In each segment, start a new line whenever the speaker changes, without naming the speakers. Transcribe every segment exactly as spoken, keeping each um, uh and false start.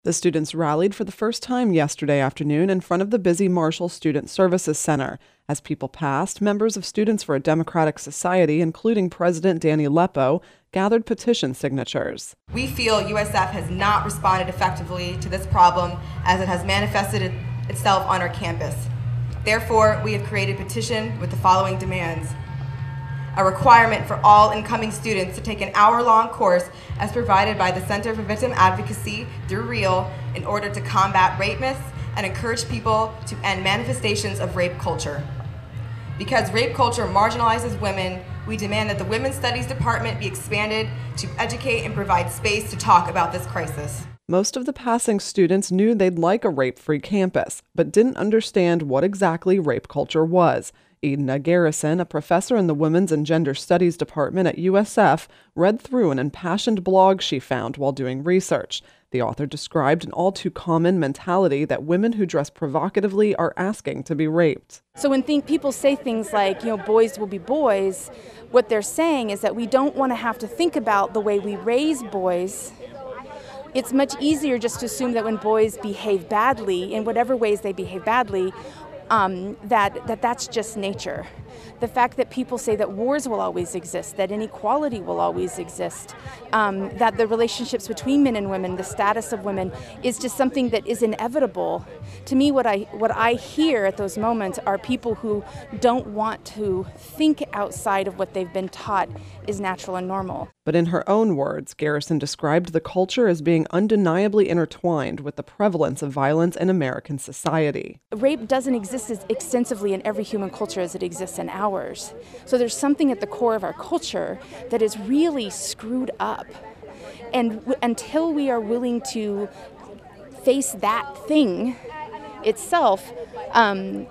The students rallied for the first time yesterday afternoon in front of the busy Marshall Student Services Center. As people passed, members of Students for a Democratic Society, including President Danny Leppo, gathered petition signatures.
We feel U S F has not responded effectively to this problem as it has manifested itself on our campus. Therefore, we have created a petition with the following demands. A requirement for all incoming students to take an hour-long course as provided by the Center for Victim Advocacy through REAL in order to combat rape myths and encourage people to end manifestations of rape culture. Because rape culture marginalizes women, we demand that the Women's Studies Department be expanded to educate and provide space to talk about this crisis.
Most of the passing students knew they'd like a rape-free campus, but didn't understand what exactly rape culture was. Edna Garrison, a professor in the Women's and Gender Studies Department at U S F, read through an impassioned blog she found while doing research. The author described an all-too-common mentality that women who dress provocatively are asking to be raped.
So when think, people say things like, you know, boys will be boys, what they're saying is that we don't want to have to think about the way we raise boys. It's much easier just to assume that when boys behave badly, in whatever ways they behave badly, Um, that, that that's just nature. The fact that people say that wars will always exist, that inequality will always exist, um, that the relationships between men and women, the status of women, is just something that is inevitable. To me, what I what I hear at those moments are people who don't want to think outside of what they've been taught is natural and normal.
But in her own words, Garrison described the culture as being undeniably intertwined with the prevalence of violence in American society.
Rape doesn't exist as extensively in every human culture as it exists in ours. So there's something at the core of our culture that is really screwed up. And w- until we are willing to face that thing itself, um,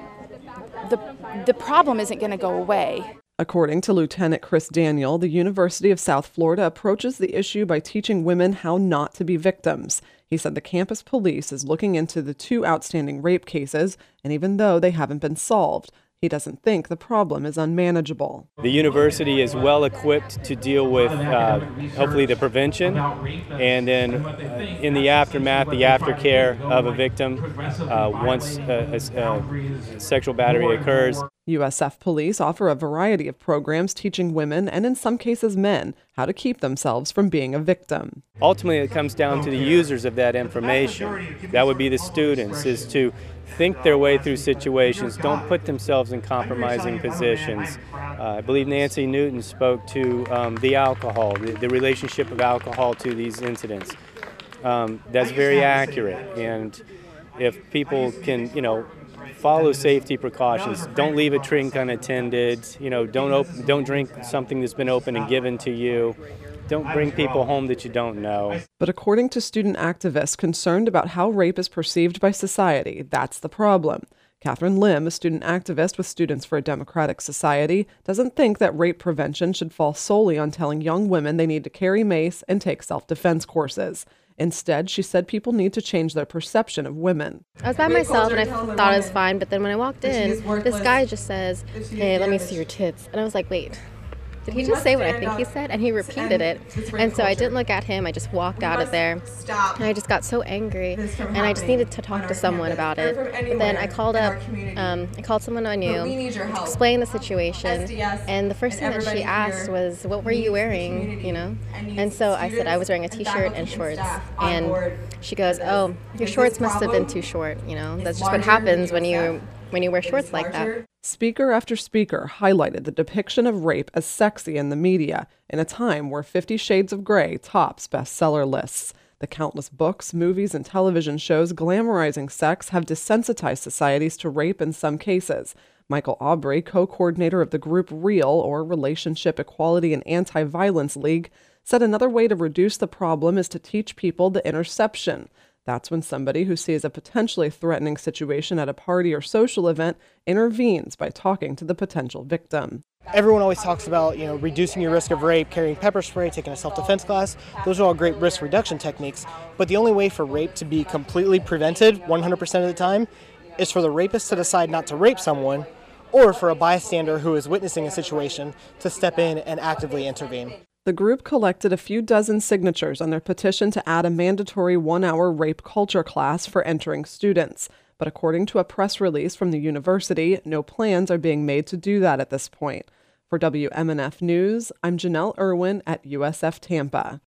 the, the problem isn't going to go away.
According to Lieutenant Chris Daniel, the University of South Florida approaches the issue by teaching women how not to be victims. He said the campus police is looking into the two outstanding rape cases, and even though they haven't been solved, he doesn't think the problem is unmanageable.
The university is well equipped to deal with uh, hopefully the prevention and then uh, in the aftermath, the aftercare of a victim uh, once a, a, a sexual battery occurs.
U S F police offer a variety of programs teaching women, and in some cases men, how to keep themselves from being a victim.
Ultimately, it comes down to the users of that information. That would be the students, is to think their way through situations, don't put themselves in compromising positions. Uh, I believe Nancy Newton spoke to um, the alcohol, the, the relationship of alcohol to these incidents. Um, that's very accurate, and if people can, you know, follow safety precautions, don't leave a drink unattended, you know, don't op- don't drink something that's been opened and given to you. Don't bring people home that you don't know.
But according to student activists concerned about how rape is perceived by society, that's the problem. Catherine Lim, a student activist with Students for a Democratic Society, doesn't think that rape prevention should fall solely on telling young women they need to carry mace and take self-defense courses. Instead, she said people need to change their perception of women.
I was by myself and I thought it was fine, but then when I walked in, this guy just says, "Hey, let me see your tits." And I was like, wait, did he just say what I think he said? And he repeated it. And so I didn't look at him. I just walked out of there. And I just got so angry. And I just needed to talk to someone about it. But then I called up, um, I called someone I knew, explained the situation. And the first thing that she asked was, what were you wearing, you know? And so I said I was wearing a t-shirt and shorts. And she goes, oh, your shorts must have been too short, you know? That's just what happens when you when you wear shorts like that.
Speaker after speaker highlighted the depiction of rape as sexy in the media in a time where Fifty Shades of Grey tops bestseller lists. The countless books, movies, and television shows glamorizing sex have desensitized societies to rape in some cases. Michael Aubrey, co-coordinator of the group REAL, or Relationship Equality and Anti-Violence League, said another way to reduce the problem is to teach people the interception. That's when somebody who sees a potentially threatening situation at a party or social event intervenes by talking to the potential victim.
Everyone always talks about, you know, reducing your risk of rape, carrying pepper spray, taking a self-defense class. Those are all great risk reduction techniques. But the only way for rape to be completely prevented one hundred percent of the time is for the rapist to decide not to rape someone, or for a bystander who is witnessing a situation to step in and actively intervene.
The group collected a few dozen signatures on their petition to add a mandatory one-hour rape culture class for entering students. But according to a press release from the university, no plans are being made to do that at this point. For W M N F News, I'm Janelle Irwin at U S F Tampa.